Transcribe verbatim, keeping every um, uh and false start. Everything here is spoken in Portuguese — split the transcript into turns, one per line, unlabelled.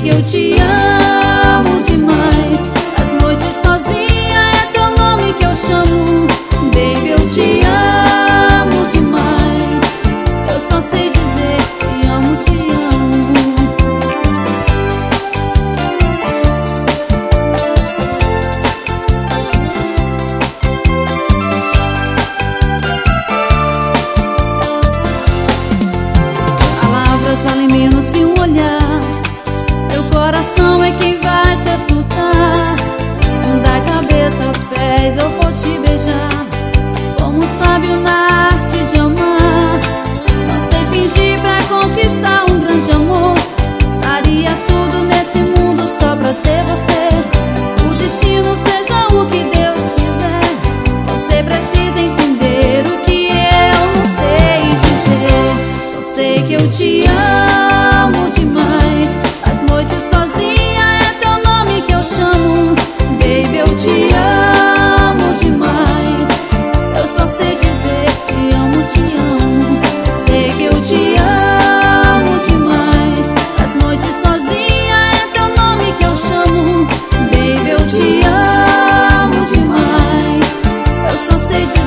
que eu te amo demais. As noites sozinha é teu nome que eu chamo. Baby, eu te amo demais. Eu só sei dizer te amo, te amo. Palavras valem menos que um olhar. Teu coração é quem vai te escutar. Da cabeça aos pés eu vou te beijar, como um sábio na arte de amar. Não sei fingir pra conquistar um grande amor. Daria tudo nesse mundo só pra ter você. O destino seja o que Deus quiser. Você precisa entender o que eu não sei dizer. Só sei que eu te amo demais. As noites sozinha é teu nome que eu chamo. Baby, eu te amo demais. Eu só sei dizer te amo, te amo. Só sei que eu te amo demais. As noites sozinha é teu nome que eu chamo. Baby, eu te amo demais. Eu só sei dizer